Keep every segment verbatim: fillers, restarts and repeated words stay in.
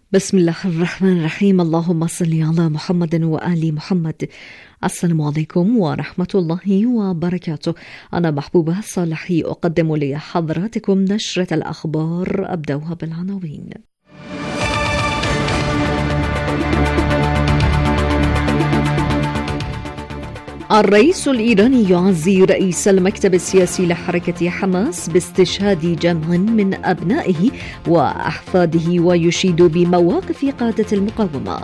بسم الله الرحمن الرحيم. اللهم صل على محمد وآل محمد. السلام عليكم ورحمة الله وبركاته. أنا محبوبة صالحي أقدم لحضراتكم نشرة الأخبار، أبدأها بالعناوين. الرئيس الإيراني يعزي رئيس المكتب السياسي لحركة حماس باستشهاد جمع من أبنائه وأحفاده ويشيد بمواقف قادة المقاومة.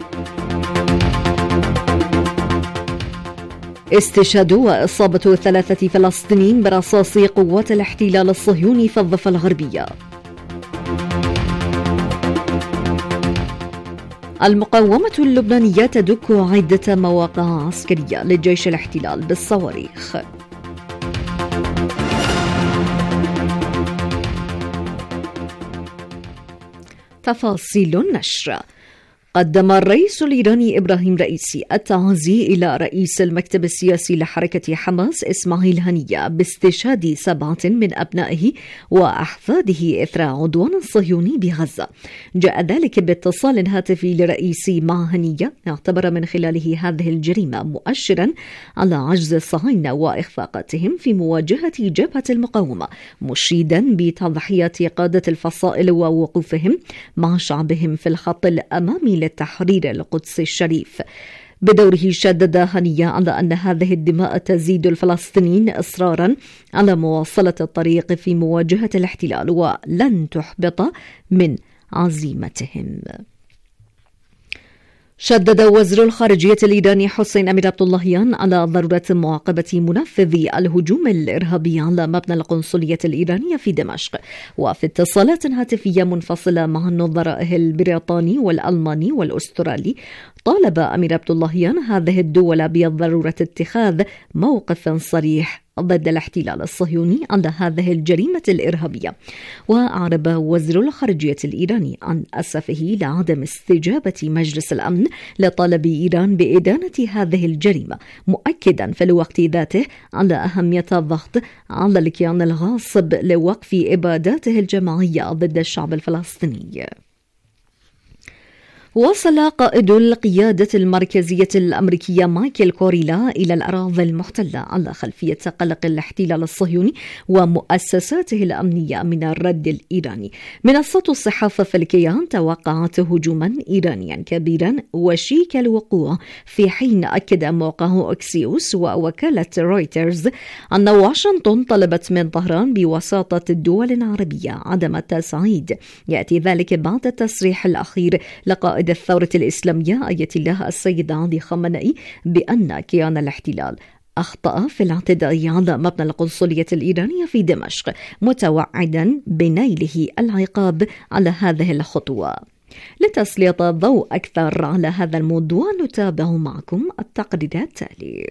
استشهاد وإصابة ثلاثة فلسطينيين برصاص قوات الاحتلال الصهيوني في الضفة الغربية. المقاومة اللبنانية تدك عدة مواقع عسكرية للجيش الاحتلال بالصواريخ. تفاصيل النشر. قدم الرئيس الإيراني إبراهيم رئيسي التعازي إلى رئيس المكتب السياسي لحركة حماس إسماعيل هنية باستشهاد سبعة من أبنائه وأحفاده إثر عدوان صهيوني بغزة. جاء ذلك باتصال هاتفي لرئيسي مع هنية اعتبر من خلاله هذه الجريمة مؤشرا على عجز الصهاينة وإخفاقاتهم في مواجهة جبهة المقاومة، مشيدا بتضحيات قادة الفصائل ووقوفهم مع شعبهم في الخط الأمامي لتحرير القدس الشريف. بدوره شدد هنية على أن هذه الدماء تزيد الفلسطينيين إصرارا على مواصلة الطريق في مواجهة الاحتلال ولن تحبط من عزيمتهم. شدد وزير الخارجية الإيراني حسين أمير عبد اللهيان على ضرورة معاقبة منفذي الهجوم الإرهابي على مبنى القنصلية الإيرانية في دمشق. وفي اتصالات هاتفية منفصلة مع نظرائه البريطاني والألماني والأسترالي، طالب أمير عبد اللهيان هذه الدول بضرورة اتخاذ موقف صريح ضد الاحتلال الصهيوني على هذه الجريمة الإرهابية. وأعرب وزير الخارجية الإيراني عن أسفه لعدم استجابة مجلس الأمن لطلب إيران بإدانة هذه الجريمة، مؤكدا في الوقت ذاته على أهمية الضغط على الكيان الغاصب لوقف إباداته الجماعية ضد الشعب الفلسطيني. وصل قائد القيادة المركزية الأمريكية مايكل كوريلا إلى الأراضي المحتلة على خلفية قلق الاحتلال الصهيوني ومؤسساته الأمنية من الرد الإيراني. منصة الصحافة في الكيان توقعت هجوما إيرانيا كبيرا وشيك الوقوع، في حين أكد موقع أكسيوس ووكالة رويترز أن واشنطن طلبت من طهران بوساطة الدول العربية عدم التصعيد. يأتي ذلك بعد التصريح الأخير لقائد الثورة الإسلامية آية الله السيد علي خامنئي بأن كيان الاحتلال أخطأ في الاعتداء على مبنى القنصلية الإيرانية في دمشق، متوعدا بنيله العقاب على هذه الخطوة. لتسليط الضوء أكثر على هذا الموضوع نتابع معكم التقرير التالي.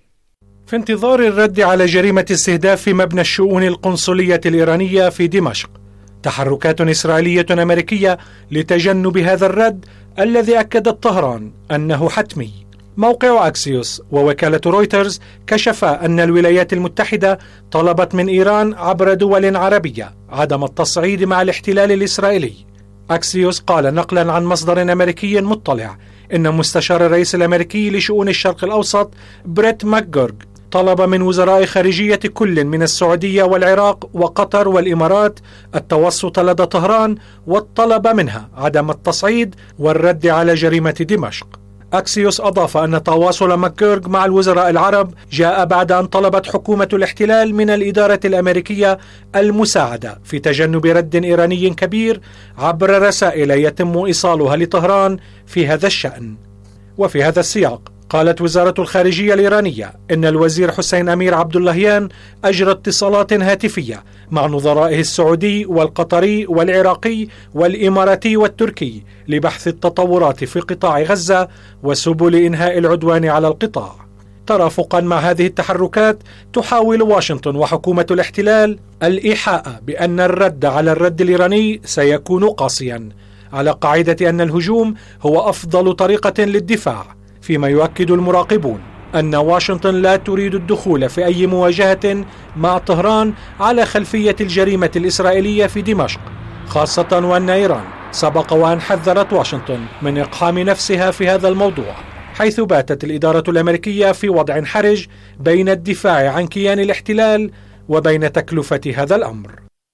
في انتظار الرد على جريمة استهداف مبنى الشؤون القنصلية الإيرانية في دمشق، تحركات إسرائيلية أمريكية لتجنب هذا الرد الذي أكدت طهران أنه حتمي. موقع أكسيوس ووكالة رويترز كشفا أن الولايات المتحدة طلبت من إيران عبر دول عربية عدم التصعيد مع الاحتلال الإسرائيلي. أكسيوس قال نقلا عن مصدر أمريكي مطلع إن مستشار الرئيس الأمريكي لشؤون الشرق الأوسط بريت ماكجورغ طلب من وزراء خارجية كل من السعودية والعراق وقطر والإمارات التوسط لدى طهران والطلب منها عدم التصعيد والرد على جريمة دمشق. أكسيوس أضاف أن تواصل ماكجورغ مع الوزراء العرب جاء بعد أن طلبت حكومة الاحتلال من الإدارة الأمريكية المساعدة في تجنب رد إيراني كبير عبر رسائل يتم إيصالها لطهران في هذا الشأن. وفي هذا السياق قالت وزارة الخارجية الإيرانية إن الوزير حسين أمير عبد اللهيان أجرى اتصالات هاتفية مع نظرائه السعودي والقطري والعراقي والإماراتي والتركي لبحث التطورات في قطاع غزة وسبل إنهاء العدوان على القطاع. ترافقا مع هذه التحركات، تحاول واشنطن وحكومة الاحتلال الإيحاء بأن الرد على الرد الإيراني سيكون قاسيا، على قاعدة أن الهجوم هو أفضل طريقة للدفاع، فيما يؤكد المراقبون أن واشنطن لا تريد الدخول في أي مواجهة مع طهران على خلفية الجريمة الإسرائيلية في دمشق، خاصة وأن إيران سبق وأن حذرت واشنطن من إقحام نفسها في هذا الموضوع، حيث باتت الإدارة الأمريكية في وضع حرج بين الدفاع عن كيان الاحتلال وبين تكلفة هذا الأمر.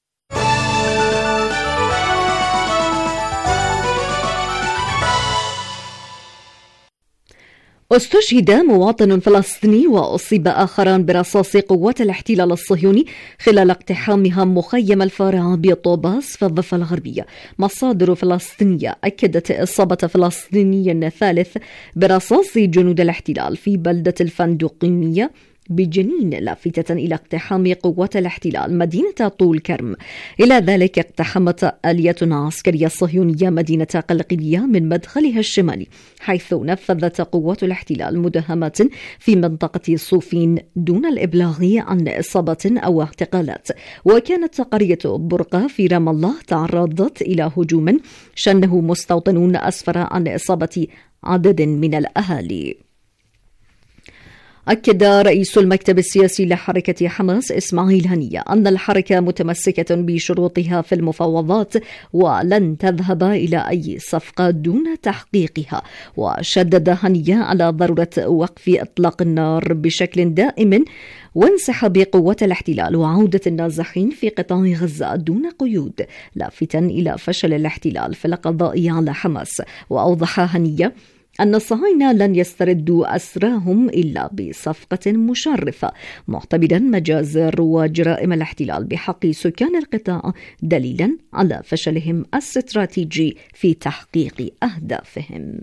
استشهد مواطن فلسطيني وأصيب آخران برصاص قوات الاحتلال الصهيوني خلال اقتحامها مخيم الفارعة بطوباس في الضفة الغربية. مصادر فلسطينية أكدت إصابة فلسطيني ثالث برصاص جنود الاحتلال في بلدة الفندقية بجنين، لافتة إلى اقتحام قوات الاحتلال مدينة طول كرم. إلى ذلك اقتحمت آلية عسكرية صهيونية مدينة قلقلية من مدخلها الشمالي، حيث نفذت قوات الاحتلال مداهمات في منطقة صوفين دون الإبلاغ عن إصابة أو اعتقالات. وكانت قرية برقة في رام الله تعرضت إلى هجوم شنه مستوطنون أسفر عن إصابة عدد من الأهالي. أكد رئيس المكتب السياسي لحركة حماس إسماعيل هنية أن الحركة متمسكة بشروطها في المفاوضات ولن تذهب إلى أي صفقة دون تحقيقها. وشدد هنية على ضرورة وقف إطلاق النار بشكل دائم وانسحاب قوات الاحتلال وعودة النازحين في قطاع غزة دون قيود، لافتا إلى فشل الاحتلال في القضاء على حماس. وأوضح هنية أن الصهاينة لن يستردوا أسراهم إلا بصفقة مشرفة، معتبرا مجاز وجرائم الاحتلال بحق سكان القطاع دليلا على فشلهم الاستراتيجي في تحقيق أهدافهم.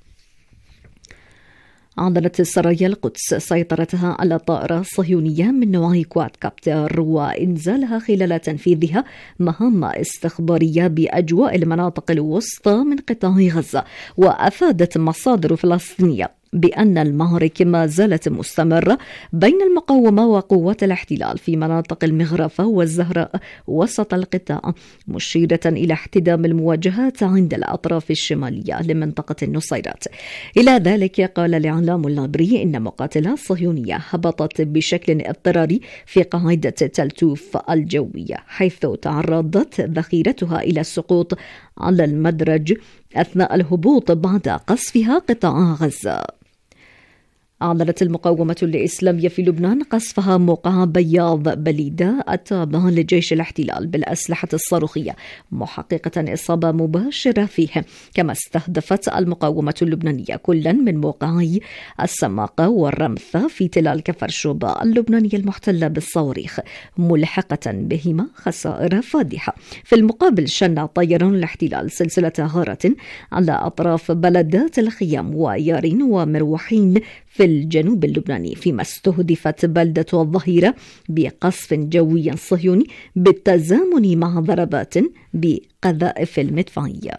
أعلنت سرايا القدس سيطرتها على طائرة صهيونية من نوع كواد كابتر وإنزالها خلال تنفيذها مهام استخبارية بأجواء المناطق الوسطى من قطاع غزة. وأفادت مصادر فلسطينية بأن المعارك ما زالت مستمرة بين المقاومة وقوات الاحتلال في مناطق المغرفة والزهراء وسط القطاع، مشيرة إلى احتدام المواجهات عند الأطراف الشمالية لمنطقة النصيرات. إلى ذلك قال الإعلام العبري إن مقاتلة صهيونية هبطت بشكل اضطراري في قاعدة تلتوف الجوية، حيث تعرضت ذخيرتها إلى السقوط على المدرج أثناء الهبوط بعد قصفها قطاع غزة. أعلنت المقاومة الإسلامية في لبنان قصفها موقع بياض بليدة التابع لجيش الاحتلال بالأسلحة الصاروخية، محققة إصابة مباشرة فيه. كما استهدفت المقاومة اللبنانية كلا من موقعي السماقة والرمثة في تلال كفر شوبا اللبنانية المحتلة بالصواريخ، ملحقة بهما خسائر فادحة. في المقابل شن طيران الاحتلال سلسلة غارة على أطراف بلدات الخيام ويارين ومروحين في الجنوب اللبناني، فيما استهدفت بلدة الظهيرة بقصف جوي صهيوني بالتزامن مع ضربات بقذائف المدفعية.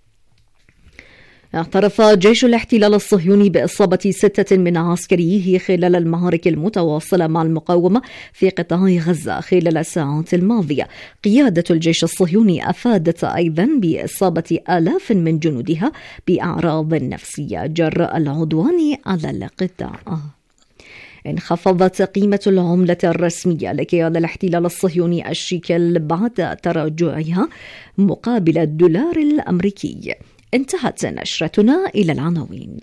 اعترف جيش الاحتلال الصهيوني بإصابة ستة من عسكريه خلال المعارك المتواصلة مع المقاومة في قطاع غزة خلال الساعات الماضية. قيادة الجيش الصهيوني أفادت أيضا بإصابة آلاف من جنودها بأعراض نفسية جراء العدوان على القطاع. انخفضت قيمة العملة الرسمية لكيان الاحتلال الصهيوني الشيكل بعد تراجعها مقابل الدولار الأمريكي. انتهت نشرتنا إلى العناوين.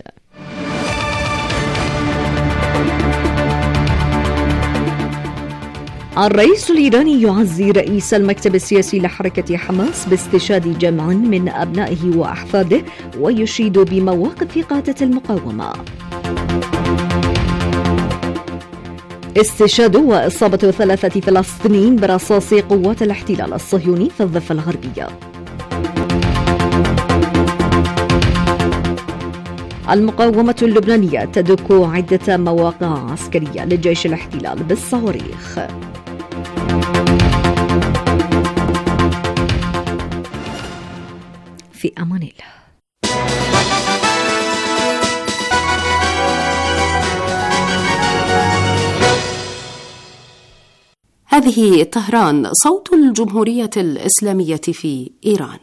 الرئيس الإيراني يعزي رئيس المكتب السياسي لحركة حماس باستشهاد جمع من أبنائه وأحفاده ويشيد بمواقف قادة المقاومة. استشهاد وإصابة ثلاثة فلسطينيين برصاص قوات الاحتلال الصهيوني في الضفة الغربية. المقاومة اللبنانية تدك عدة مواقع عسكرية لجيش الاحتلال بالصواريخ. في أمان الله. هذه طهران، صوت الجمهورية الإسلامية في إيران.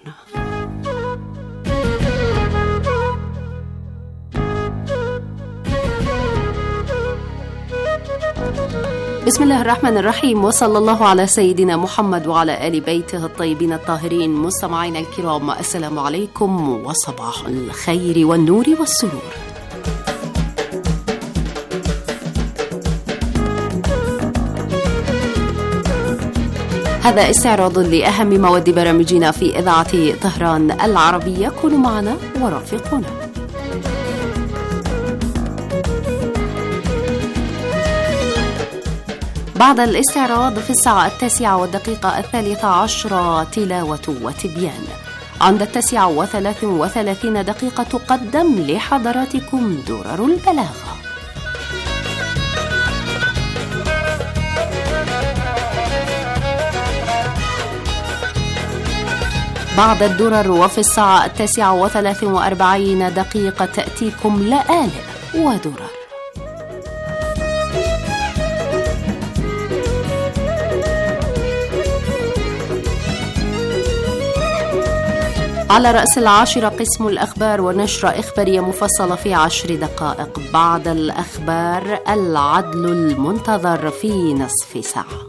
بسم الله الرحمن الرحيم، وصلى الله على سيدنا محمد وعلى آل بيته الطيبين الطاهرين. مستمعينا الكرام، السلام عليكم وصباح الخير والنور والسرور. هذا استعراض لأهم مواد برامجنا في إذاعة طهران العربية. كونوا معنا ورافقونا. بعد الاستعراض في الساعة التاسعة والدقيقة الثالثة عشرة تلاوة وتبيان. عند التاسعة وثلاث وثلاثين دقيقة تقدم لحضراتكم درر البلاغة. بعد الدرر وفي الساعة التاسعة وثلاث وأربعين دقيقة تأتيكم لآلئ ودرر. على رأس العاشرة قسم الأخبار ونشرة إخبارية مفصلة في عشر دقائق. بعد الأخبار العدل المنتظر في نصف ساعة.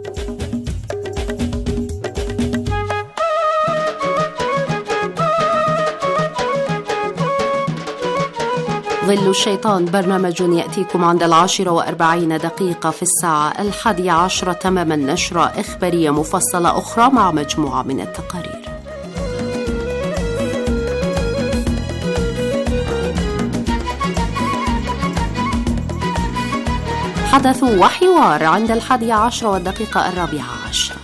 ظل الشيطان برنامج يأتيكم عند العاشرة وأربعين دقيقة في الساعة الحادية عشرة تماما نشرة إخبارية مفصلة أخرى مع مجموعة من التقارير. حدث وحوار عند الحادية عشرة والدقيقة الرابعة عشرة.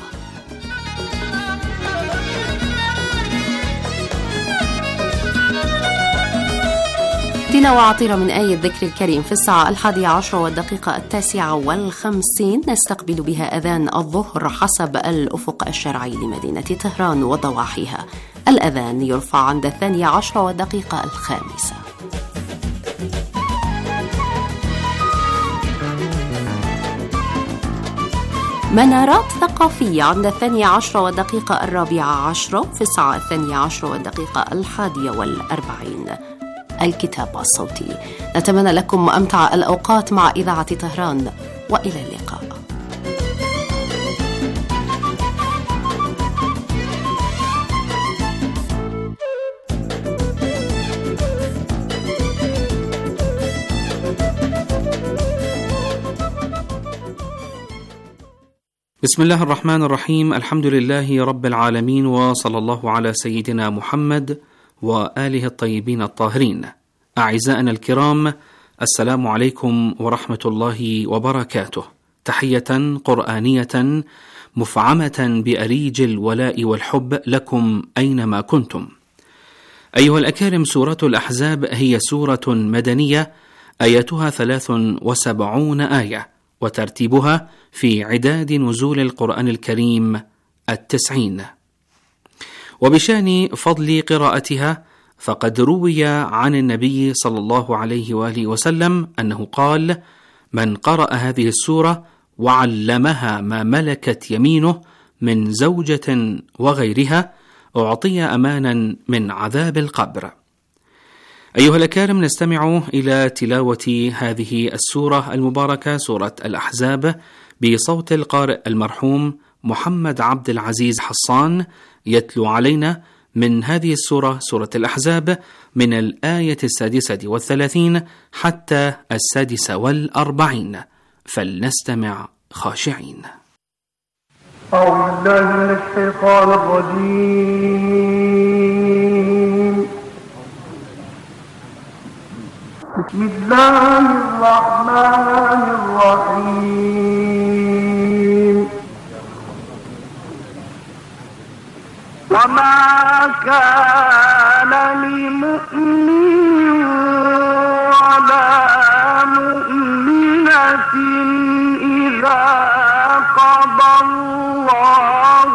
تلاوة عطيرة من آية الذكر الكريم في الساعة الحادية عشرة والدقيقة التاسعة والخمسين نستقبل بها أذان الظهر حسب الأفق الشرعي لمدينة طهران وضواحيها. الأذان يرفع عند الثانية عشرة والدقيقة الخامسة. منارات ثقافية عند الثانية عشرة والدقيقة الرابعة عشرة في الساعة الثانية عشرة والدقيقة الحادية والأربعين. الكتاب الصوتي. نتمنى لكم أمتع الأوقات مع إذاعة طهران، وإلى اللقاء. بسم الله الرحمن الرحيم. الحمد لله رب العالمين، وصلى الله على سيدنا محمد وآله الطيبين الطاهرين. أعزائنا الكرام، السلام عليكم ورحمة الله وبركاته. تحية قرآنية مفعمة بأريج الولاء والحب لكم أينما كنتم. أيها الأكارم، سورة الأحزاب هي سورة مدنية آياتها ثلاث وسبعون آية، وترتيبها في عداد نزول القرآن الكريم التسعين. وبشان فضل قراءتها فقد روي عن النبي صلى الله عليه وآله وسلم أنه قال: من قرأ هذه السورة وعلمها ما ملكت يمينه من زوجة وغيرها أعطي أمانا من عذاب القبر. أيها الأكارم، نستمع إلى تلاوة هذه السورة المباركة، سورة الأحزاب، بصوت القارئ المرحوم محمد عبد العزيز حصان، يتلو علينا من هذه السورة، سورة الأحزاب، من الآية السادسة والثلاثين حتى السادسة والأربعين. فلنستمع خاشعين. أعوذ بالله من الشيطان الرجيم. بسم الله الرحمن الرحيم. وما كان لمؤمن ولا مؤمنة إذا قضى الله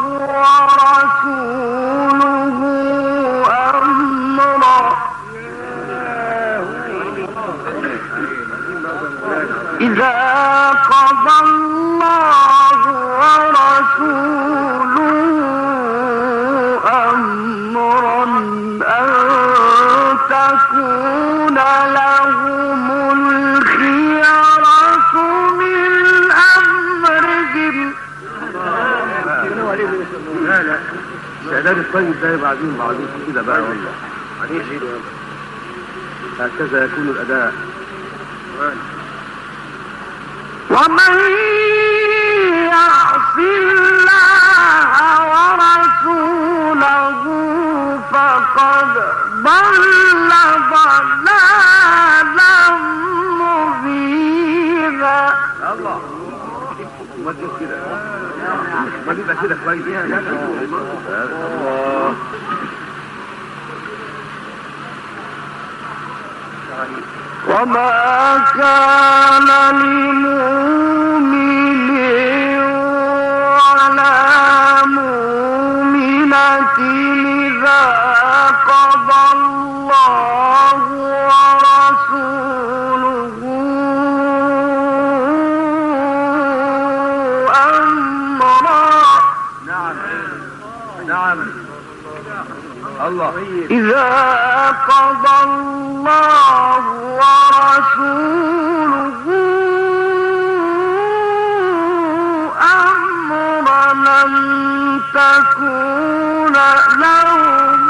ورسوله أمرا إذا قضى الله ورسوله أمرا أن تكون لهم الخيرة من أمرهم الإنسان الطيب ده يبقى عايزين بعضين كده بقى والله. هكذا يكون الأداء. ومن يعص الله ورسوله فقد ضل ضلالا مبينا. الله ما تجيب كده ما تبقى كده كويس. الله وما كان لمؤمن ولا مؤمنة إذا قضى الله ورسوله أمرا. نعم نعم الله إذا قضى الله ورسوله أمرا لم تكون لهم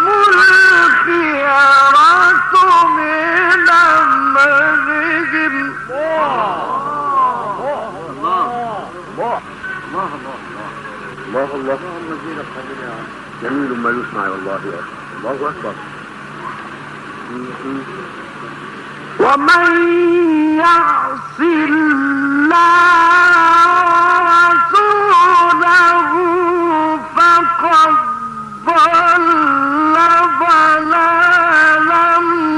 الخيرة من أمرهم. الله الله جميل ما يسمع والله. الله أكبر. ومن يعص الله ورسوله فقد ضل ضلالا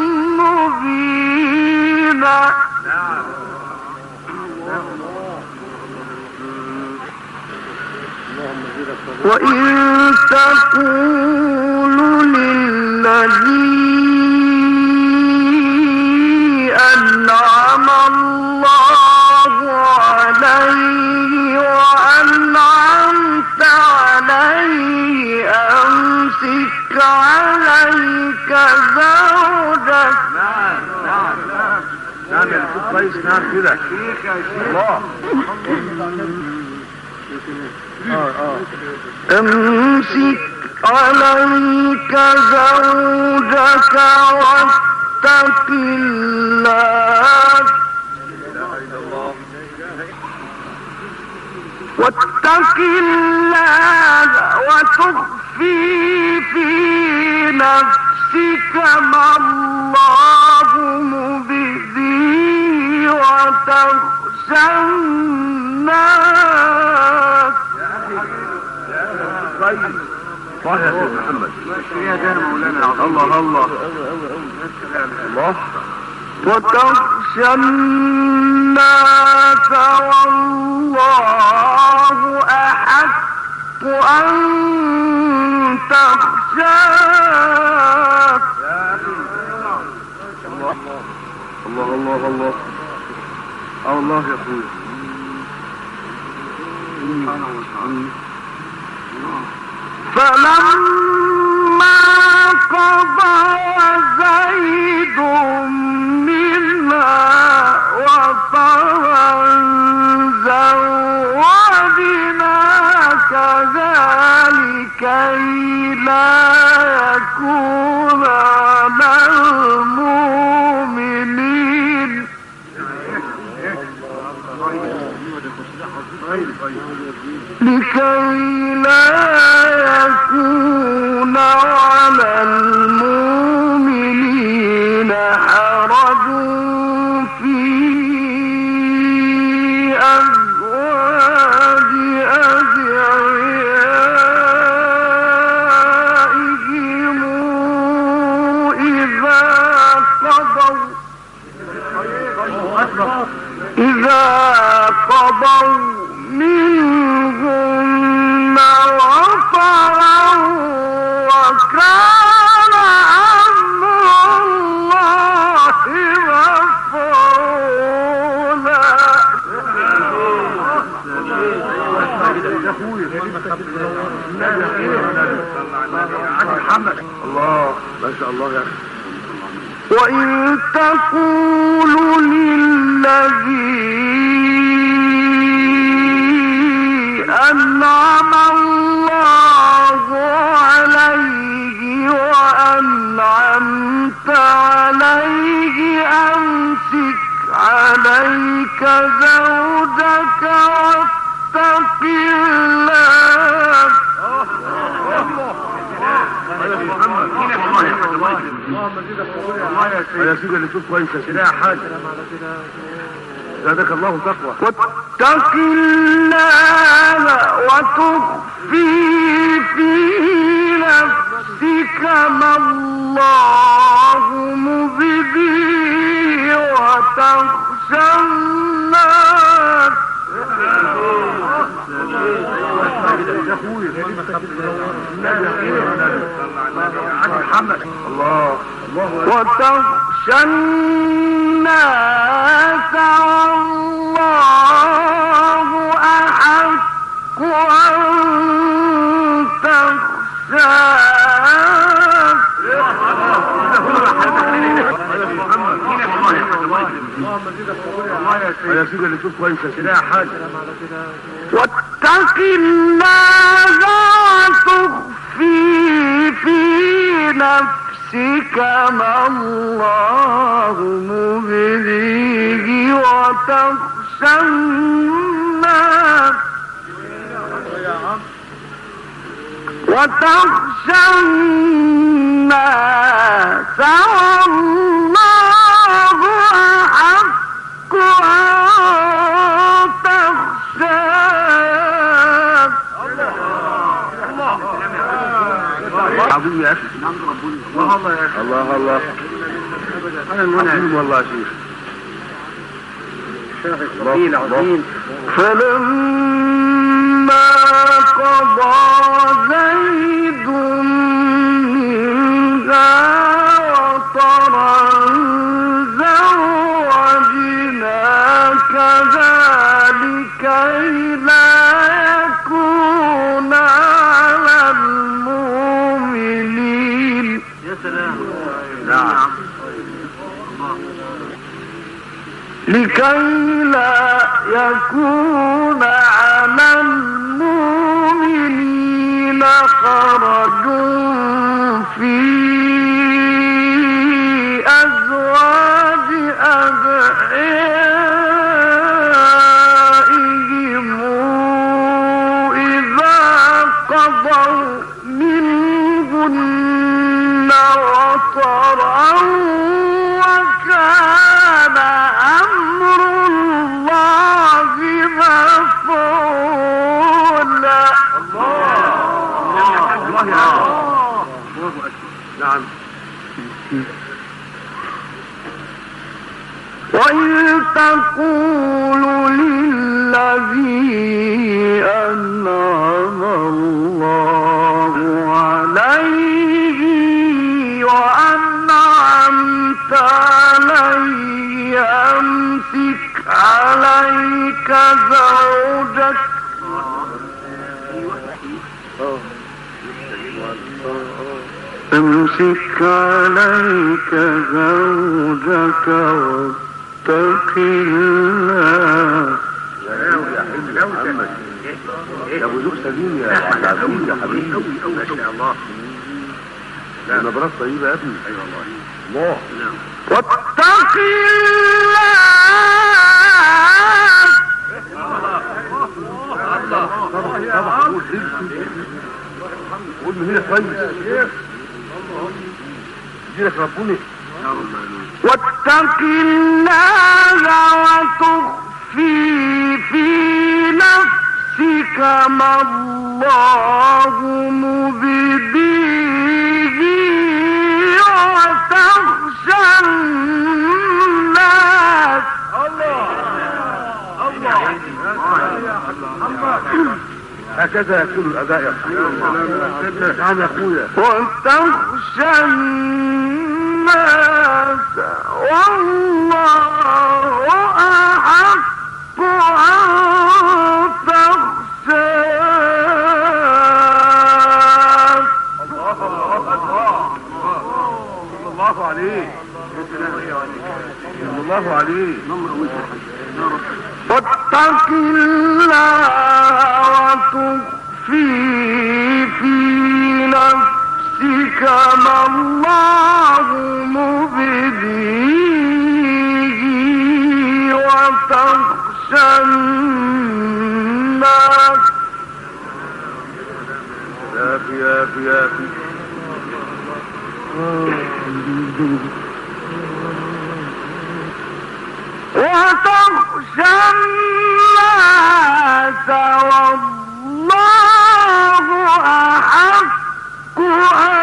مبينا. وإن تقولوا للذي أنعم الله عليه وأنعمت عليه أمسك عليك زوجك. نعم نعم نعم يا شيخ كويس. نعم كده الله. امسك عليك زوجك واتق الله واتق الله وتخفي في نفسك ما الله مبديه وتخشى الناس. صح يا سيد محمد. الله الله الله. وتخشى الناس والله أحق أن تخشاه. الله الله الله الله الله يا أخوي. فلما قضى زيد منها وطرا زوجناك ذلك لا يكون على المؤمنين لكي لا يكون على المؤمنين حرج في أزواج أدعيائهم إذا قضوا إذا قضوا منهن وطرا وكان أمر الله مفعولا. الله ما شاء الله يا أخي. وإن تقولوا للذي أنعم الله عليه زوجك واتق الله. يا سيدي اللي تشوف كويس يا حاج زادك الله تقوى. واتق الله وتخفي في نفسك ما الله مبديه وتخشى الناس. وتخشى الناس والله أحق أن تخشاه. يا سيدي اللي تشوف كويس يا حاج. واتق الله وتخفي في نفسك ما الله مبديه وتخشى الناس وتخشى الناس والله أحق أن تخشاه. عظيم يا أخي. الله الله يا أخي. الله الله. أنا المنعم والله يا شيخ. عظيم عظيم. فلما قضى زيد منها وطرا زوجناك ذلك لا يكون على المؤمنين. يا سلام. نعم. لكي لا يكون على المؤمنين حرج في أزواج أدعيائهم إذا قضوا منهن وطرا وكان أمر الله مفعولا. نعم. وإذ تقول للذي أنعم الله عليه وأنعمت عليه أمسك عليك زوجك امسك عليك زوجك واتق الله. يا ابو ذوق سليم يا عبد يا حبيبي. ما شاء الله. لا نبرات طيبه يا ابني. ايوه والله. الله. واتق الله. قول من هنا كويس. يجيلك ربنا. واتق الله وتخفي في نفسك ما الله مبديه وتخشى الناس. هكذا يكون الأداء يا صاحبي. نعم يا أخويا. وتخشى الناس والله أحق أن تخشاه. الله عليه. الله عليه. واتق الله وتخفي في نفسك ما الله مبديه وتخشى وتخشى الناس والله أحق أن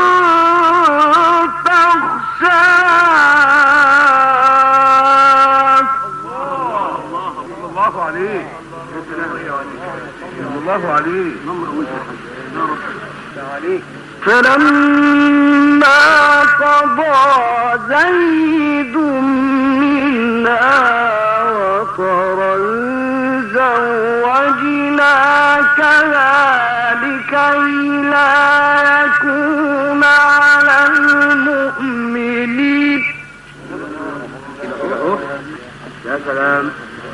تخشاه. الله عليه الله عليه. فلما قضى زيد منها وطرا زوجناكها لكي لا يكون على المؤمنين يا سلام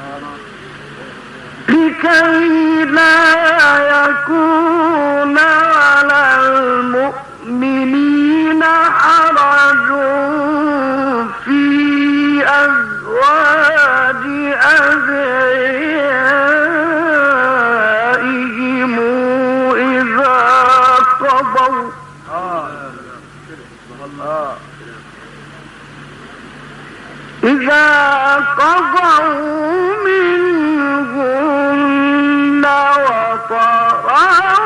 لكي لا يكون على المؤمنين حرج في أزواج أدعيائهم إذا قضوا إذا قضوا منهن وطرا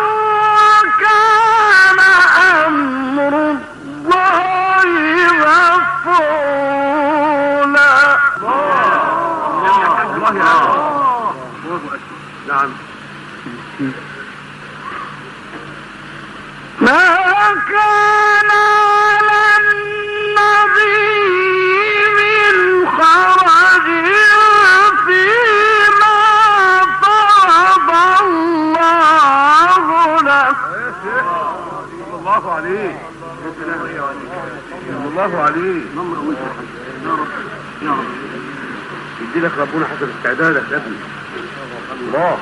وكان أمر الله مفعولا. نعم. ما كان على النبي من خرج فيما فرض الله له. الله عليه الله عليه. يدي لك ربنا حسب استعدادك يا ابني. الله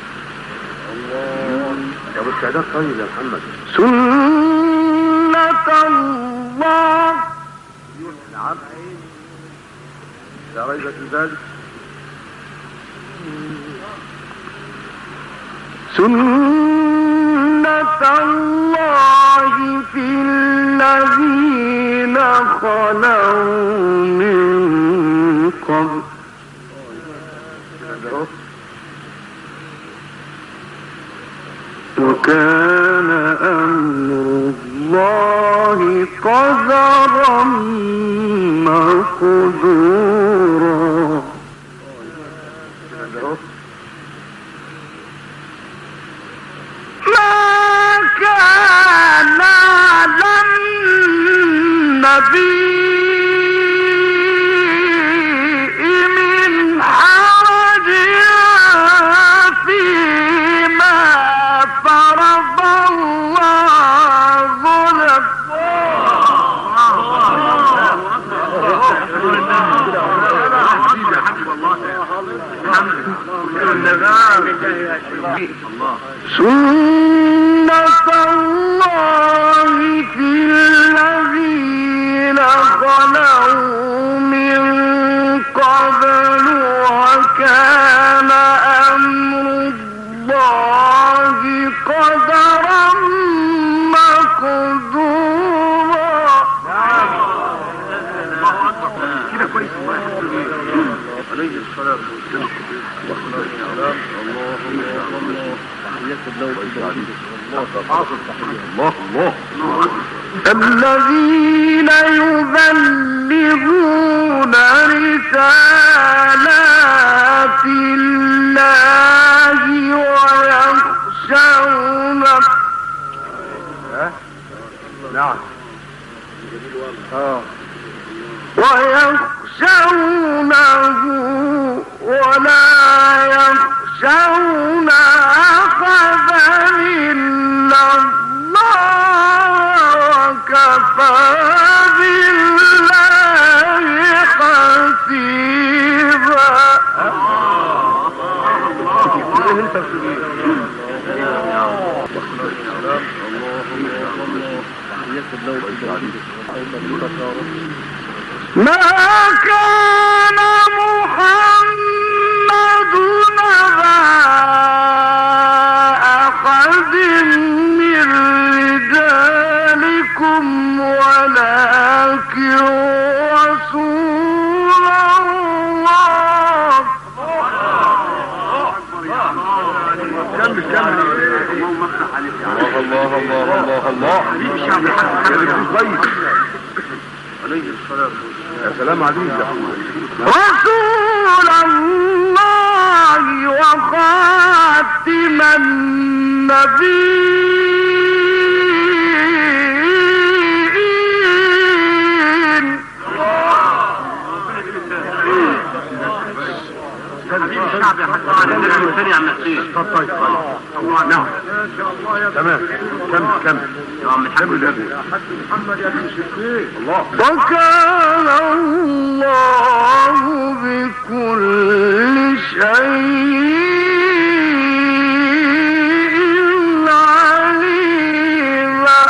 يا ابو استعداد طيب يا محمد. سنة الله. نعم لا ريب في ذلك. سنة الله في الذين خلوا من قبل وكان أمر الله قدرا مقدورا. ما كان على النبي من حرج فيما فرض الله له. سنة الله في الذين خلوا من قبل وكان أمر الله قدرا مقدورا. كده كويس. عليه الصلاة والسلام. الله الله. الذين يبلغون رسالات الله ويخشونه. نعم ويخشونه ولا يخشون أحدا إلا الله وكفى بالله حسيبا. ما كان محمد نبا أحد من رجالكم ولكن رسول الله. كمل كمل. الله الله الله الله حبيب الشعب كويس. عليه الصلاة والسلام. يا سلام عليك يا رسول الله وخاتم النبيين. حبيب الشعب يا حسن ثاني عم نحكي. طيب نعم تمام كمل كمل يا عم الحمد يا حاج محمد يا ابن شكري. الله وكان الله بكل شيء عليما.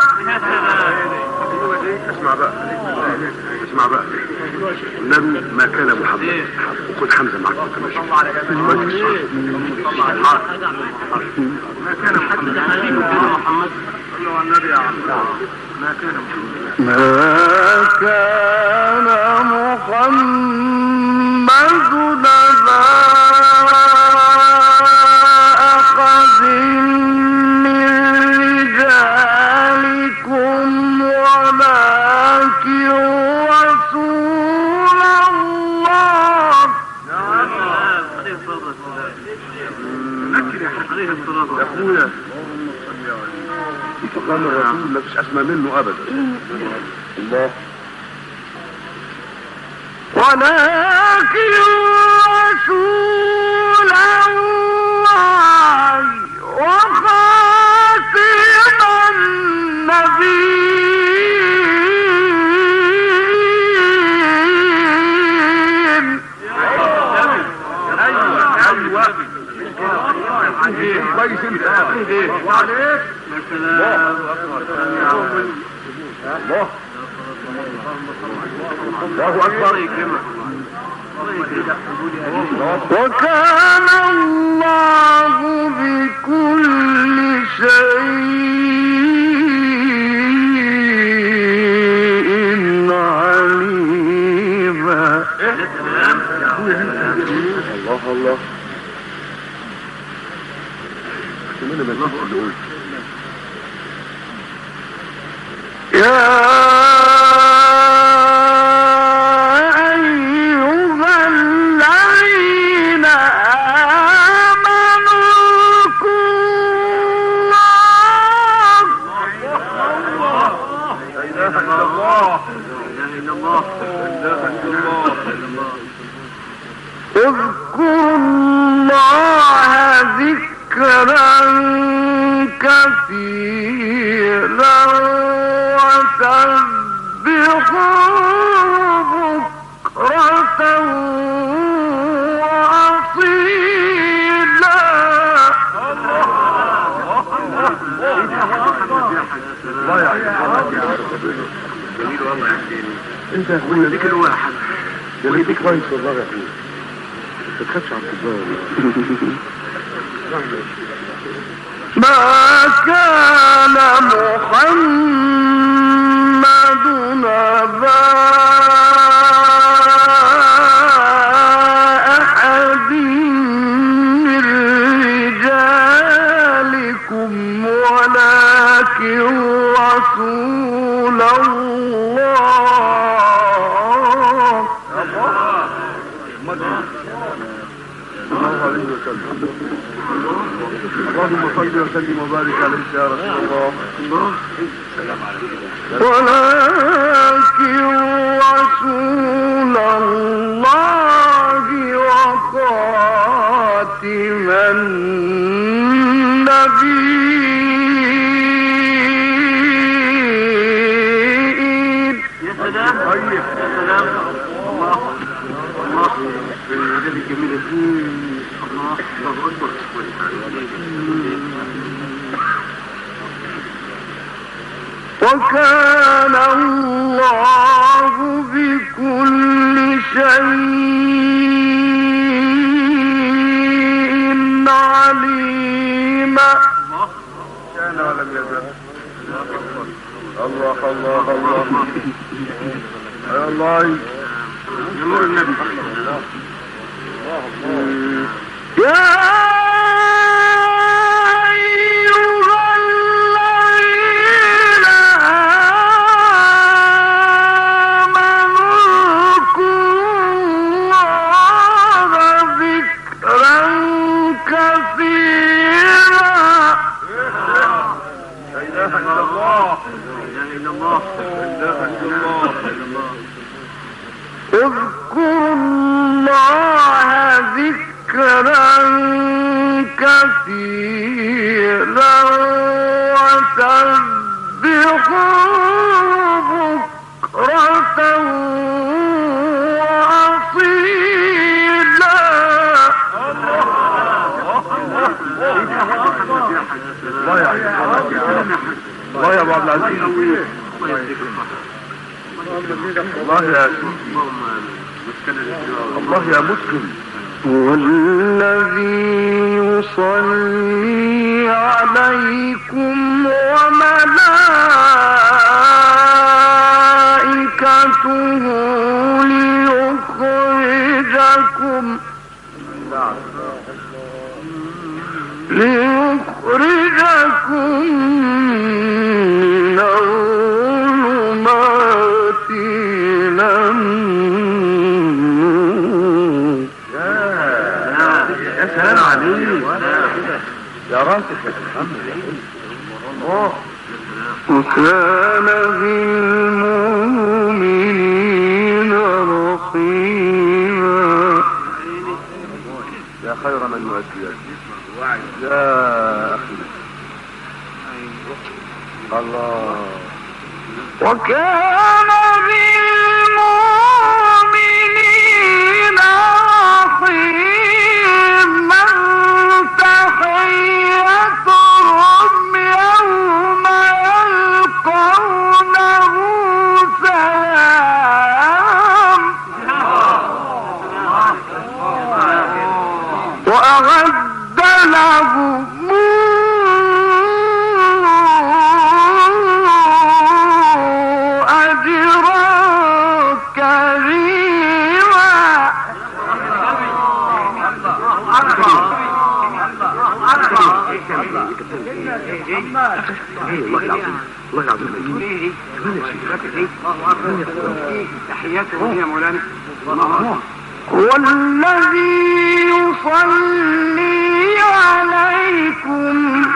اسمع بقى اسمع بقى النبي ما كان محمد وخد حمزه معك ماشي. ما كان محمد محمد صلوا على النبي يا عم. ما كان محمد ما كان محمد نبا أحد من رجالكم ولكن رسول الله. نعم عليه الصلاة والسلام. نكر يا عليه الصلاة والسلام. يا أخويا فقام الرسول لا فيش أسمى منه أبدا. الله ولكن رسول الله وخاتم النبيين. كويس انت وعليك الله الله الله اكبر. وكان الله بكل شيء عليما. الله الله يا أيها الذين آمنوا اذكروا الله. لا إله إلا الله. لا إله إلا الله. اذكروا الله ذكرا كثيرا وسبحوا بكرة وأصيلا. الله يا جميل والله يا سيدي. انت يا اخويا ديك الواحد اللي ديك كويس والله يا اخويا. ما تخافش على الكبار. ما كان محمد نبا أحد من رجالكم ولكن رسول الله. اللهم صل وسلم وبارك عليك يا رسول الله. ولكن رسول الله وخاتم النبيين. يا سلام طيب يا سلام. الله الله في هذه الجميلة. الله الله أكبر. وكان الله بكل شيء عليما. كان ولم يزل. الله الله الله نور النبي يا اذكروا الله ذكرا كثيرا وسبحوه بكرة وأصيلا. الله يا ابو عبد العزيز، الله يا الله يا مسلم. والذي يصلي عليكم وملائكته ليخرجكم ليخرجكم من الظلمات إلى النور. يا سلام عليك يا راسك يا محمد. وكان بالمؤمنين رحيما. يا خير من يؤدي يا أخي الله. وكان بالمؤمنين رحيما. تحيتهم يوم يلقونه سلام. وأعد لهم الله العظيم الله العظيم تحياته يا مولانا. والذي يصلي عليكم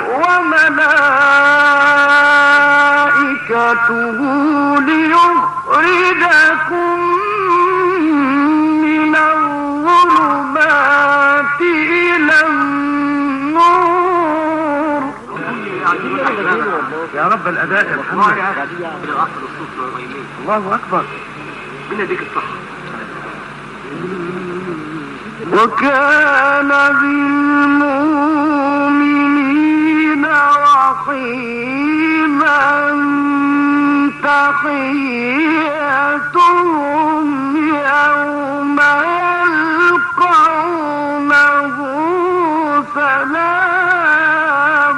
وملائكته ليخرجكم من الظلمات إلى النور. يا رب الأداء يا محمد. الله أكبر. من يديك الصحة. وكان بالمؤمنين رحيما. تحيتهم يوم يلقونه سلام.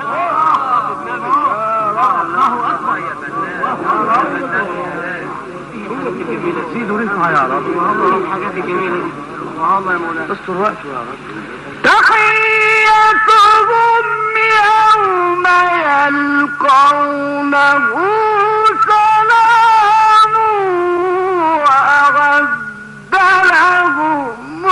زيدوا رفعة يا رب. الحاجات الجميلة دي والله يا مولانا. بس الوقت يا رب. تحيتهم يوم يلقونه سلام. وأعد لهم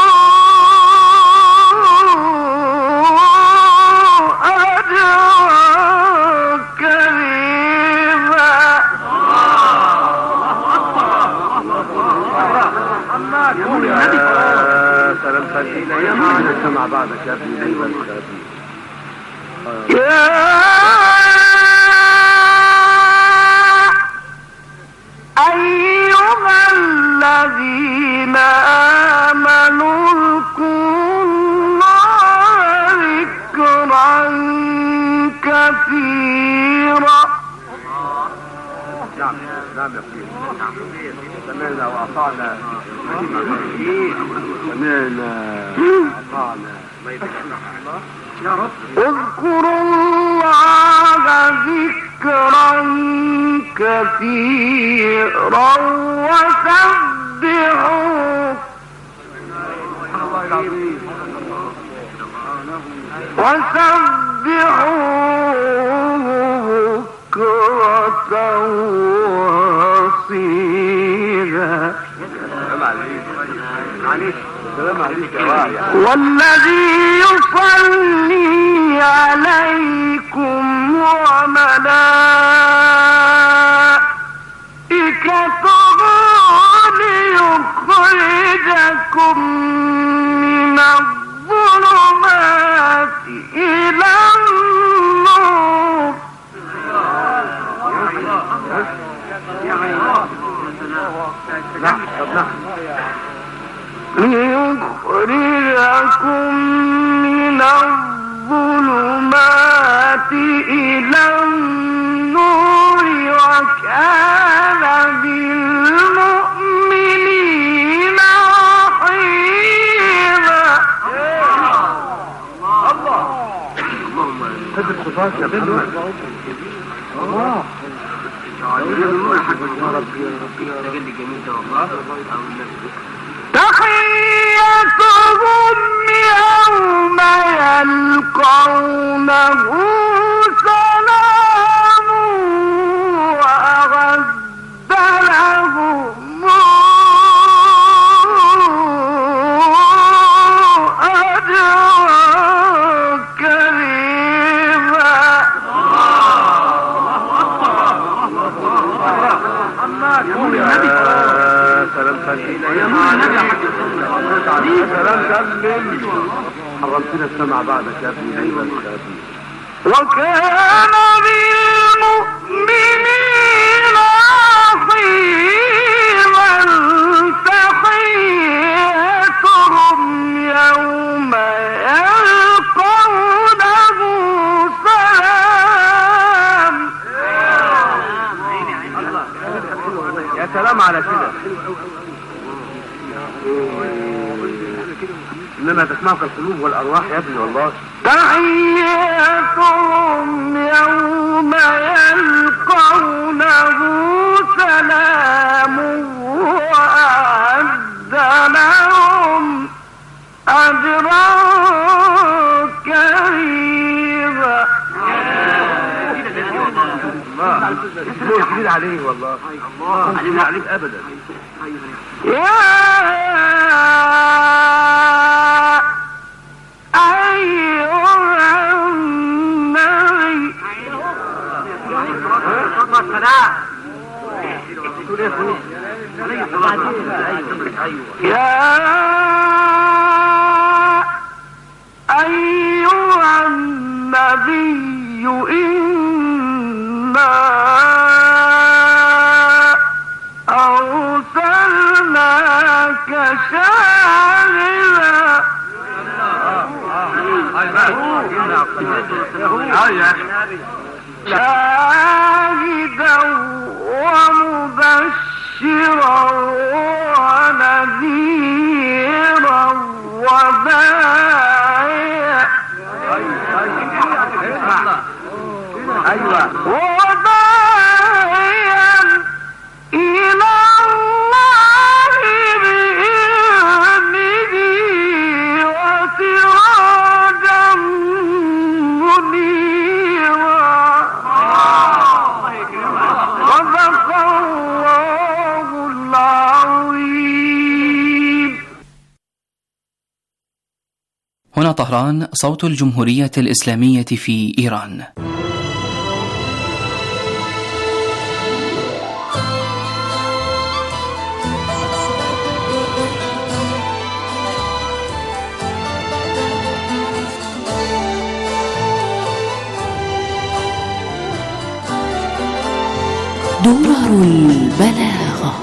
سلام سلام مع بعضك يا ابني. يا أيها الذين آمنوا اذكروا الله ذكرا كثيرا. نعم نعم يا أخي. سمعنا وأطعنا سمعنا وأطعنا يا رب. اذكروا الله ذكرا ذكرا كثيرا وسبحوا وسبحوا بكرة وأصيلا. والذي يصلي عليكم وملائكته ليخرجكم من الظلمات إلى النور ليخرجكم من الظلمات إلى النور وكان بالمؤمنين رحيما. الله هذه الخطاة يا محمد. الله تحيتهم يوم يلقونه سلام وأعد لهم أجرا كريما. سلام سلم حرمتنا السمع بعدك يا ابني. وكان بالمؤمنين رحيما. تحيتهم يوم يلقونه سلام. يا سلام على كده. إنما تسمعك القلوب والأرواح يا ابني والله. تحيتهم يوم يلقونه سلام وأعد لهم أجرا كريما. الله كبير عليه والله. الله كبير عليك أبدا. يا أيها النبي يا أيها النبي إنا أرسلناك شاهدا شاهدا ومبشرا ونذيرا وداعيا وداعيا إلى الله بإذنه وسراجا منيرا. صدق الله العظيم. هنا طهران، صوت الجمهورية الإسلامية في إيران. درر البلاغة.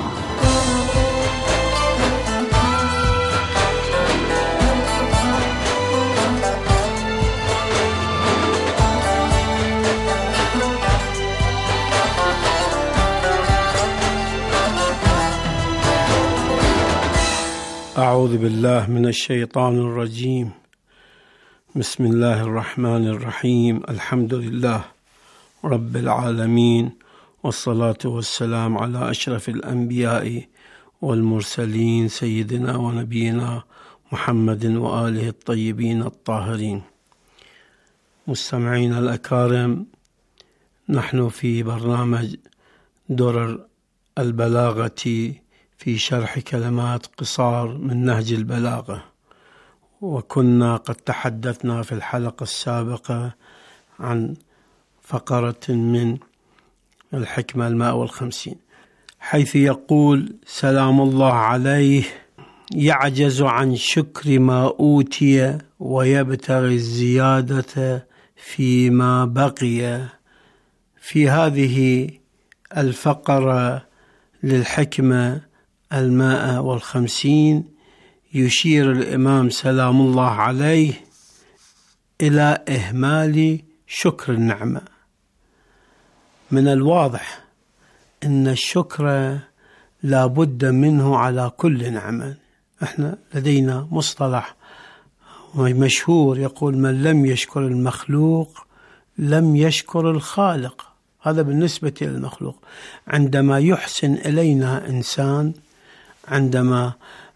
أعوذ بالله من الشيطان الرجيم. بسم الله الرحمن الرحيم. الحمد لله رب العالمين، والصلاة والسلام على أشرف الأنبياء والمرسلين سيدنا ونبينا محمد وآله الطيبين الطاهرين. مستمعين الأكارم، نحن في برنامج درر البلاغة في شرح كلمات قصار من نهج البلاغة، وكنا قد تحدثنا في الحلقة السابقة عن فقرة من الحكمة المائة والخمسين، حيث يقول سلام الله عليه: يعجز عن شكر ما أوتي ويبتغي الزيادة فيما بقي. في هذه الفقرة للحكمة المائة والخمسين يشير الإمام سلام الله عليه إلى إهمال شكر النعمة. من الواضح أن الشكر لا بد منه على كل نعمة. احنا لدينا مصطلح مشهور يقول: من لم يشكر المخلوق لم يشكر الخالق. هذا بالنسبة للمخلوق. عندما يحسن إلينا إنسان، عندما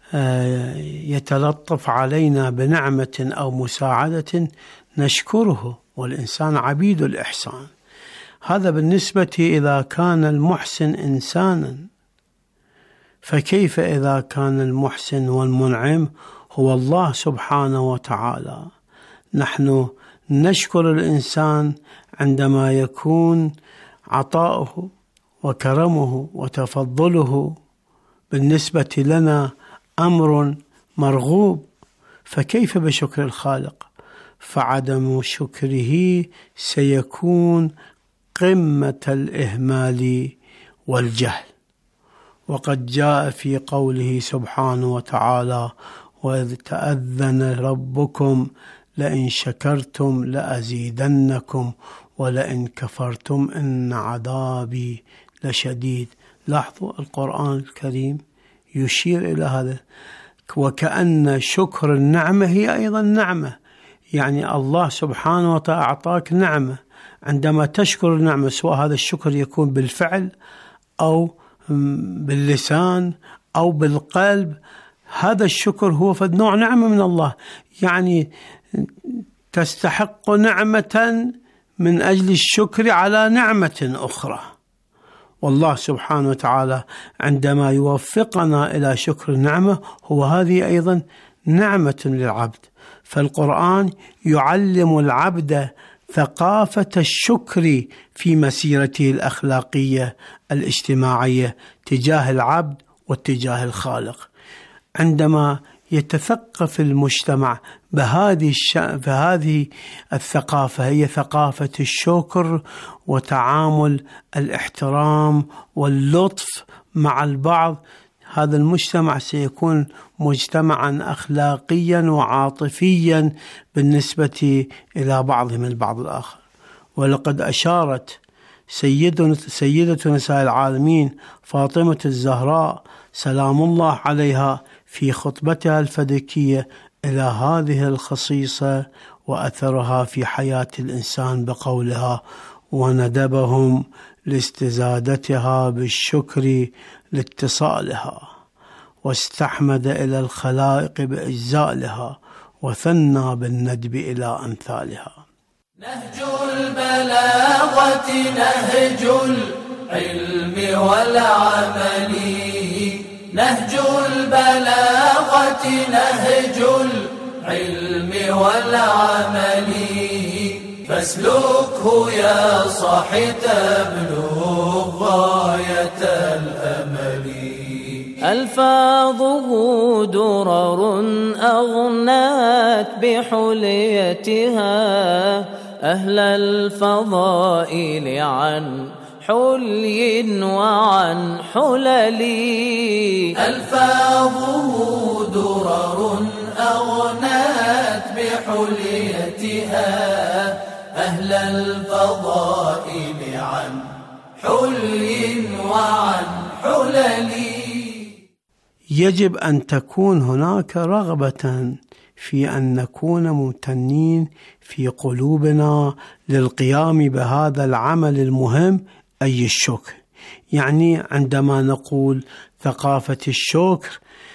يتلطف علينا بنعمة أو مساعدة، نشكره، والإنسان عبيد الإحسان. هذا بالنسبة إذا كان المحسن إنسانا، فكيف إذا كان المحسن والمنعم هو الله سبحانه وتعالى؟ نحن نشكر الإنسان عندما يكون عطاؤه وكرمه وتفضله بالنسبة لنا أمر مرغوب، فكيف بشكر الخالق؟ فعدم شكره سيكون قمة الإهمال والجهل. وقد جاء في قوله سبحانه وتعالى: وإذ تأذن ربكم لئن شكرتم لأزيدنكم ولئن كفرتم إن عذابي لشديد. لاحظوا القرآن الكريم يشير إلى هذا، وكأن شكر النعمة هي أيضا نعمة. يعني الله سبحانه وتعالى أعطاك نعمة، عندما تشكر النعمة، سواء هذا الشكر يكون بالفعل أو باللسان أو بالقلب، هذا الشكر هو فد نوع نعمة من الله. يعني تستحق نعمة من أجل الشكر على نعمة أخرى. والله سبحانه وتعالى عندما يوفقنا إلى شكر النعمة، هو هذه أيضا نعمة للعبد. فالقرآن يعلم العبد ثقافة الشكر في مسيرته الأخلاقية الاجتماعية تجاه العبد واتجاه الخالق. عندما يتثقف المجتمع بهذه الش... بهذه الثقافة، هي ثقافة الشكر وتعامل الاحترام واللطف مع البعض، هذا المجتمع سيكون مجتمعا أخلاقيا وعاطفيا بالنسبة إلى بعضهم البعض الآخر. ولقد أشارت سيدة, سيدة نساء العالمين فاطمة الزهراء سلام الله عليها في خطبتها الفدكية إلى هذه الخصيصة وأثرها في حياة الإنسان بقولها: وندبهم لاستزادتها بالشكر لاتصالها، واستحمد إلى الخلائق بإجزالها، وثنى بالندب إلى أمثالها. نهج البلاغة نهج العلم والعمل، نهج البلاغة نهج العلم والعمل، فاسلكه يا صاحي تبلغ غاية الأمل. ألفاظه درر أغنات بحليتها أهل الفضائل عن حلي وعن حلل. ألفاظه درر أغنات بحليتها أهل الفضائل عن حلي وعن حلل. يجب أن تكون هناك رغبة في أن نكون ممتنين في قلوبنا للقيام بهذا العمل المهم، أي الشكر. يعني عندما نقول ثقافة الشكر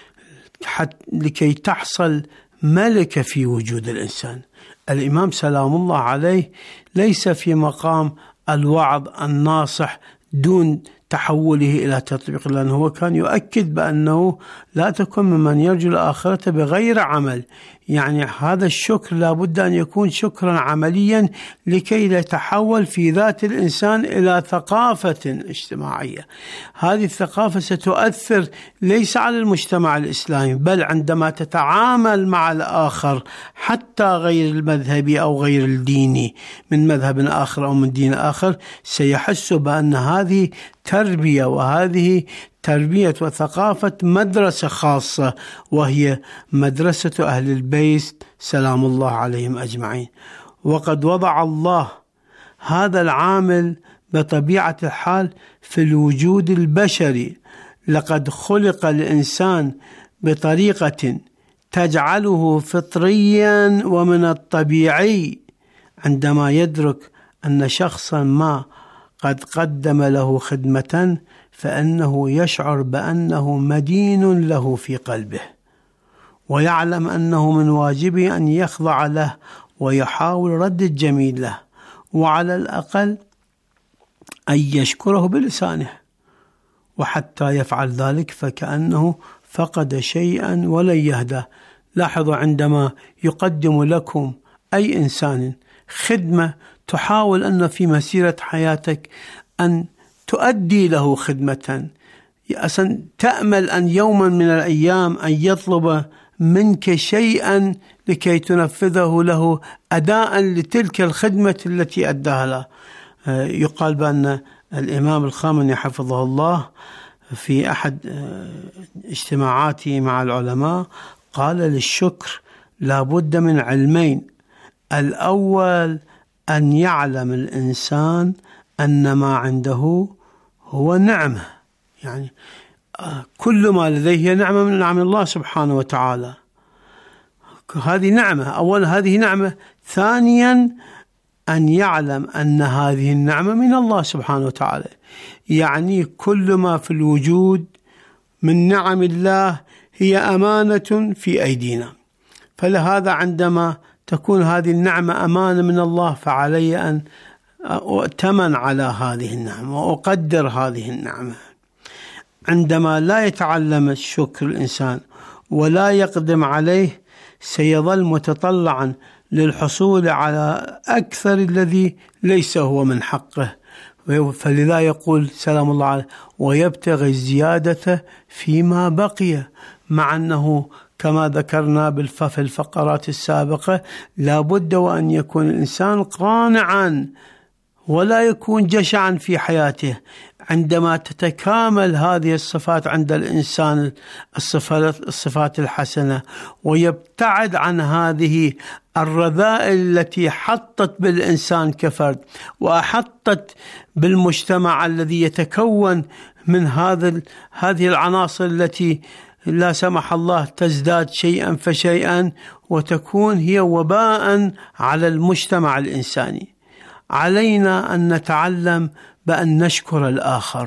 حتى لكي تحصل ملكة في وجود الإنسان. الإمام سلام الله عليه ليس في مقام الوعظ الناصح دون تحوله إلى تطبيق، لأنه هو كان يؤكد بأنه لا تكن ممن يرجو الآخرة بغير عمل. يعني هذا الشكر لابد أن يكون شكرا عمليا لكي يتحول في ذات الإنسان إلى ثقافة اجتماعية. هذه الثقافة ستؤثر ليس على المجتمع الإسلامي، بل عندما تتعامل مع الآخر حتى غير المذهبي أو غير الديني من مذهب آخر أو من دين آخر، سيحس بأن هذه تربية، وهذه تربية وثقافة مدرسة خاصة، وهي مدرسة أهل البيت سلام الله عليهم أجمعين. وقد وضع الله هذا العامل بطبيعة الحال في الوجود البشري. لقد خلق الإنسان بطريقة تجعله فطريا ومن الطبيعي عندما يدرك أن شخصا ما قد قدم له خدمة فإنه يشعر بأنه مدين له في قلبه، ويعلم أنه من واجبه أن يخضع له ويحاول رد الجميل له، وعلى الأقل أن يشكره بلسانه. وحتى يفعل ذلك فكأنه فقد شيئا ولن يهدى. لاحظوا عندما يقدم لكم أي إنسان خدمة، تحاول أن في مسيرة حياتك أن تؤدي له خدمة، أصلا تأمل أن يوما من الأيام أن يطلب منك شيئا لكي تنفذه له أداء لتلك الخدمة التي أداها له. يقال بأن الإمام الخامنئي حفظه الله في أحد اجتماعاته مع العلماء قال للشكر لابد من علمين: الأول أن يعلم الإنسان أن ما عنده هو نعمة، يعني كل ما لديه هي نعمة من نعم الله سبحانه وتعالى، هذه نعمة. أولا هذه نعمة. ثانيا أن يعلم أن هذه النعمة من الله سبحانه وتعالى، يعني كل ما في الوجود من نعم الله هي أمانة في أيدينا. فلهذا عندما تكون هذه النعمة أمانة من الله فعلي أن أؤتمن على هذه النعمة وأقدر هذه النعمة. عندما لا يتعلم الشكر الإنسان ولا يقدم عليه سيظل متطلعا للحصول على أكثر الذي ليس هو من حقه. فلذا يقول سلام الله عليه: ويبتغي الزيادة فيما بقي، مع أنه كما ذكرنا في الفقرات السابقة لابد وأن يكون الإنسان قانعا ولا يكون جشعا في حياته. عندما تتكامل هذه الصفات عند الإنسان، الصفات, الصفات الحسنة، ويبتعد عن هذه الرذائل التي حطت بالإنسان كفرد وأحطت بالمجتمع الذي يتكون من هذا هذه العناصر التي لا سمح الله تزداد شيئا فشيئا وتكون هي وباء على المجتمع الإنساني. علينا أن نتعلم بأن نشكر الآخر،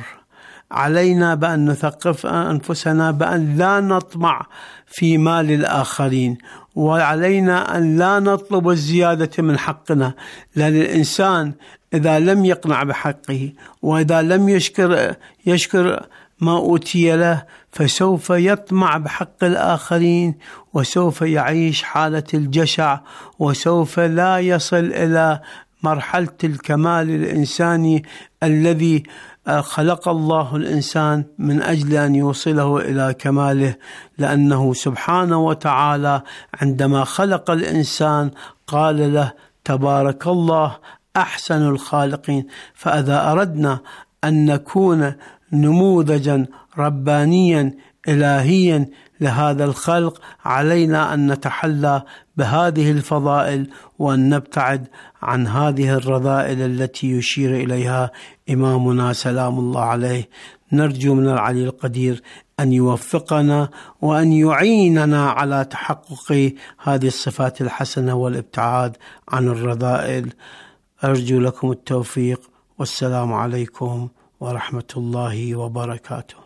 علينا بأن نثقف أنفسنا بأن لا نطمع في مال الآخرين، وعلينا أن لا نطلب الزيادة من حقنا، لأن الإنسان إذا لم يقنع بحقه وإذا لم يشكر يشكر ما أوتي له فسوف يطمع بحق الآخرين، وسوف يعيش حالة الجشع، وسوف لا يصل إلى مرحلة الكمال الإنساني الذي خلق الله الإنسان من أجل أن يوصله إلى كماله. لأنه سبحانه وتعالى عندما خلق الإنسان قال له: تبارك الله أحسن الخالقين. فإذا أردنا أن نكون نموذجا ربانيا إلهيا لهذا الخلق علينا أن نتحلى بهذه الفضائل وأن نبتعد عن هذه الرذائل التي يشير إليها إمامنا سلام الله عليه. نرجو من العلي القدير أن يوفقنا وأن يعيننا على تحقق هذه الصفات الحسنة والابتعاد عن الرذائل. أرجو لكم التوفيق، والسلام عليكم ورحمة الله وبركاته.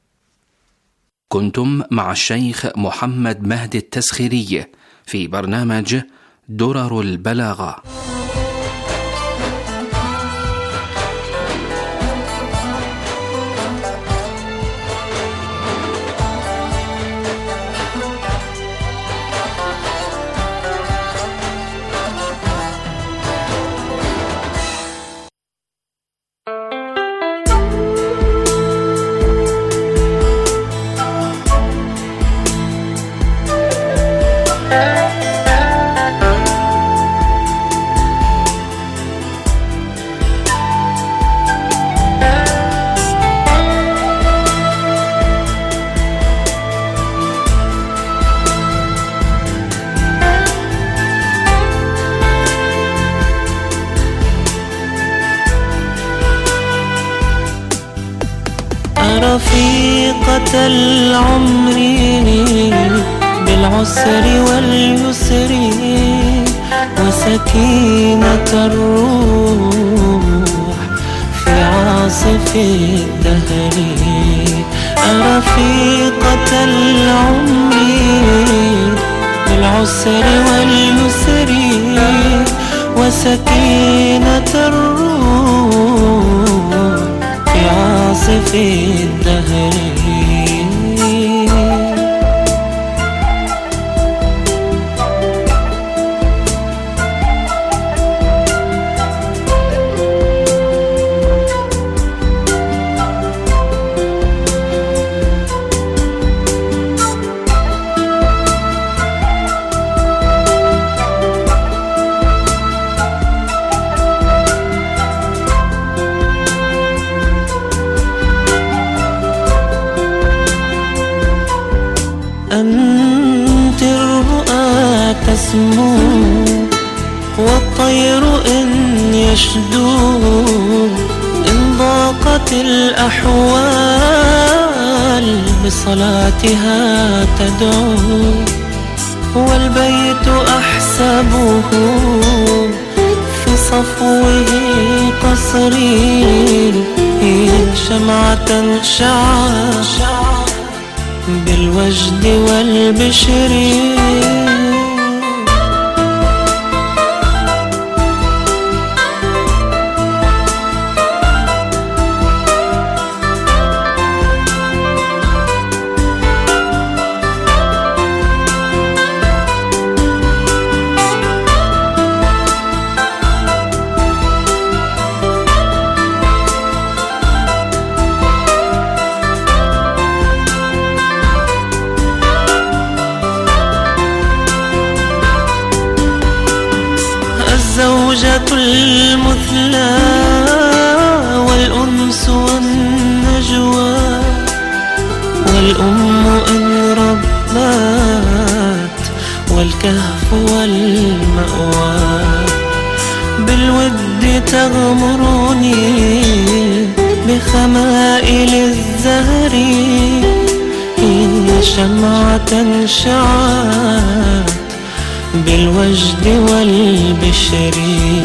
كنتم مع الشيخ محمد مهدي التسخيري في برنامج درر البلاغة. رفيقة العمر بالعسر واليسر وسكينة الروح في عاصف الدهر. رفيقة العمر بالعسر واليسر وسكينة الروح في عاصف الدهر. أنت الرؤى تسمو والطير إن يشدو، إن ضاقت الأحوال بصلاتها تدعو، والبيت أحسبه في صفوه قصري شمعة شعاع بالوجد والبشر. الزوجة المثلى والأنس والنجوى، والأم إن ربت والكهف والمأوى، بالود تغمرني بخمائل الزهر، شمعة شعاع بالوجد والبشر.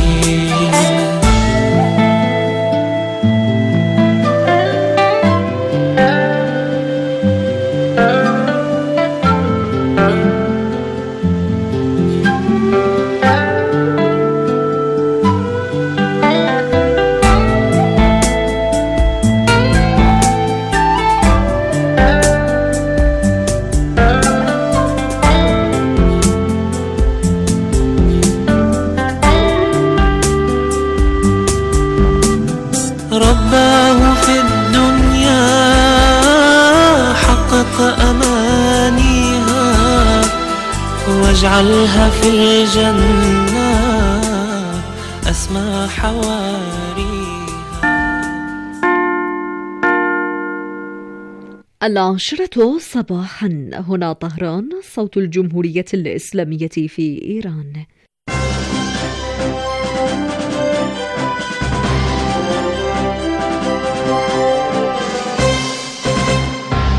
رباه في الدنيا حقق أمانيها، واجعلها في الجنة أسمى حواريها. العاشرة صباحا، هنا طهران، صوت الجمهورية الإسلامية في إيران.